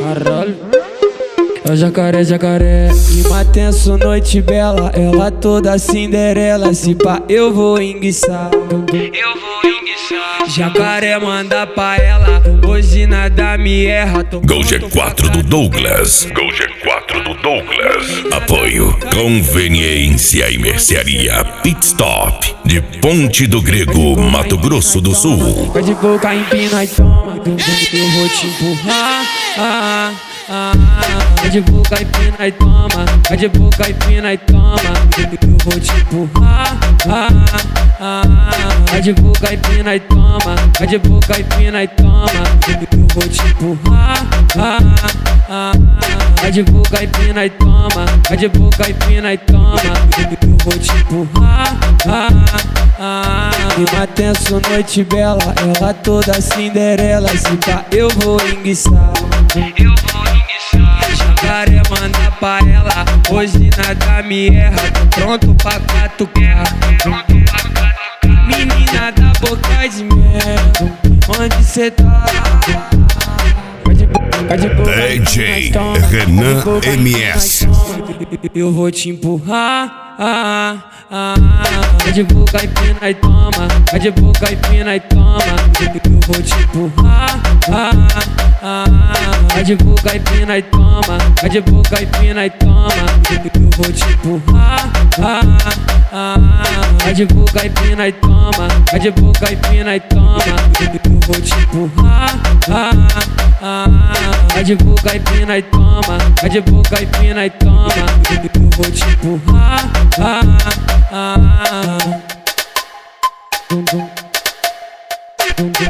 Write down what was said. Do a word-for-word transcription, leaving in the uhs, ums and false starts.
Caralho. É o jacaré, jacaré. Clima tenso, noite bela. Ela toda Cinderela. Se pá, eu vou enguiçar. Eu vou enguiçar. Jacaré manda pra ela. Hoje nada me erra. Gol G quatro do Douglas. Gol G quatro do Douglas. Apoio Conveniência e Mercearia Pit Stop de Ponte do Grego, Mato Grosso do Sul. Vai de boca, empina e toma. Eu vou te empurrar. Ah, ah, vai de boca, empina e toma. Vai de boca, empina e toma. Eu vou te empurrar. Ah, ah, vai de boca, empina e toma. Vai de boca, empina e toma. Eu vou te empurrar. Ah, ah, vai de boca, empina e toma. Vai de boca, empina e toma. Eu vou te empurrar. Ah, ah, clima tenso, noite bela. Ela toda Cinderela. Se pá, eu vou enguiçar. Eu vou enguiçar. Jacaré manda pra ela. Hoje nada me erra. Tô pronto pra catucar. Pronto pra catucar. Menina da boca de mel, onde cê tá? D J Renan M S. Eu vou te empurrar. Ah, ah, vai de boca, empina e toma. Vai de boca, empina e toma. Eu vou te empurrar. Ah, ah, vai de boca, empina e toma. Vai de boca, empina e toma. Eu vou te empurrar. Ah, ah, vai de boca, empina e toma. Vai de boca, empina e toma. Eu vou te empurrar. Ah, ah, vai de boca, empina e toma. Vai de boca, empina e toma. Eu vou te empurrar. Ah, ah, ah.